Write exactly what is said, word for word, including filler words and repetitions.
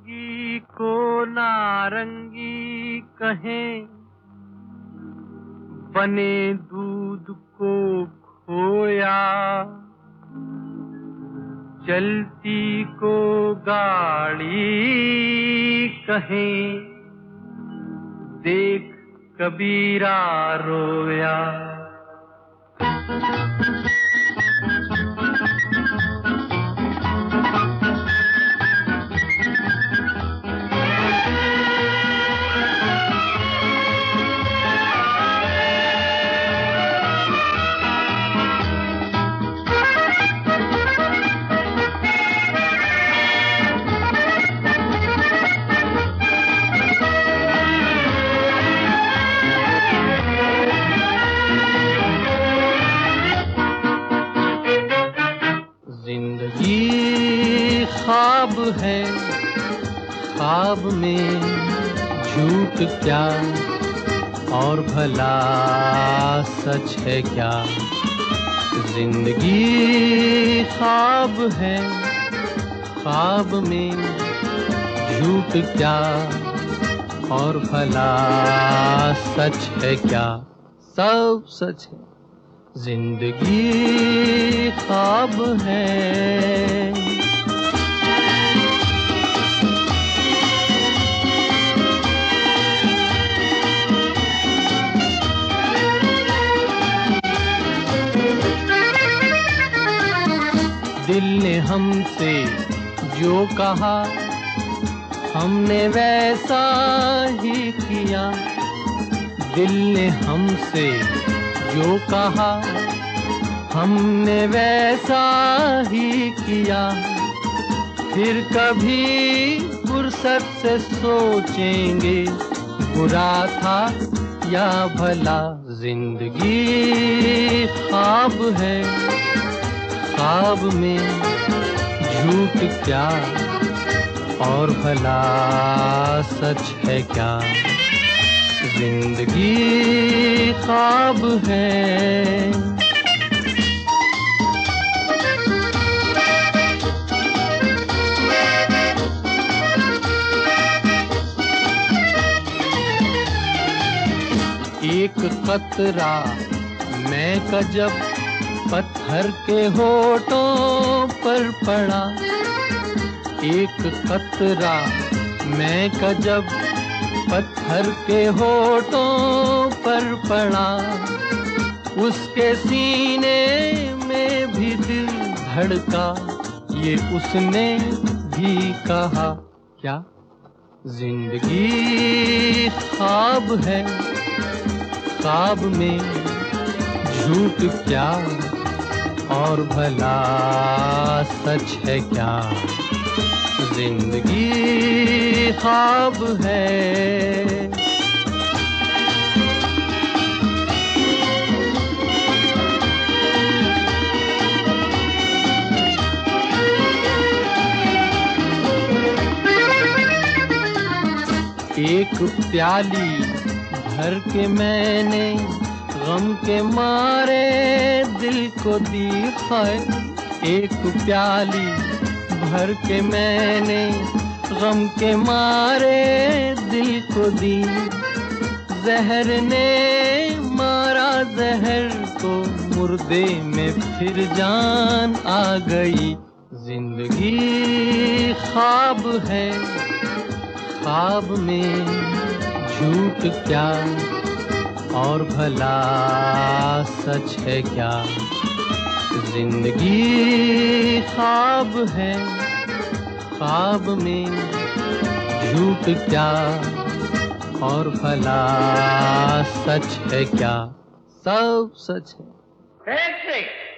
नारंगी को नारंगी कहें, बने दूध को खोया, चलती को गाड़ी कहें, देख कबीरा रोया। जिंदगी ख्वाब है, ख्वाब में झूठ क्या और भला सच है क्या। जिंदगी ख्वाब है, ख्वाब में झूठ क्या और भला सच है क्या। सब सच है, जिंदगी ख्वाब है। दिल ने हमसे जो कहा हमने वैसा ही किया। दिल ने हमसे जो कहा हमने वैसा ही किया। फिर कभी फुर्सत से सोचेंगे बुरा था या भला। जिंदगी ख्वाब है, ख्वाब में झूठ क्या और भला सच है क्या। जिंदगी ख्वाब है। एक कतरा मैं का जब पत्थर के होठों पर पड़ा। एक कतरा मैं का जब पत्थर के होठों पर पड़ा। उसके सीने में भी दिल धड़का, ये उसने भी कहा क्या। जिंदगी ख्वाब है, ख्वाब में झूठ क्या और भला सच है क्या। जिंदगी ख्वाब है। एक प्याली भर के मैंने गम के मारे दिल को दी है। एक प्याली भर के मैंने गम के मारे दिल को दी। जहर ने मारा जहर को, मुर्दे में फिर जान आ गई। जिंदगी ख्वाब है, ख्वाब में झूठ क्या और भला सच है क्या। जिंदगी ख्वाब है, ख्वाब में झूठ क्या और भला सच है क्या। सब सच है। Perfect.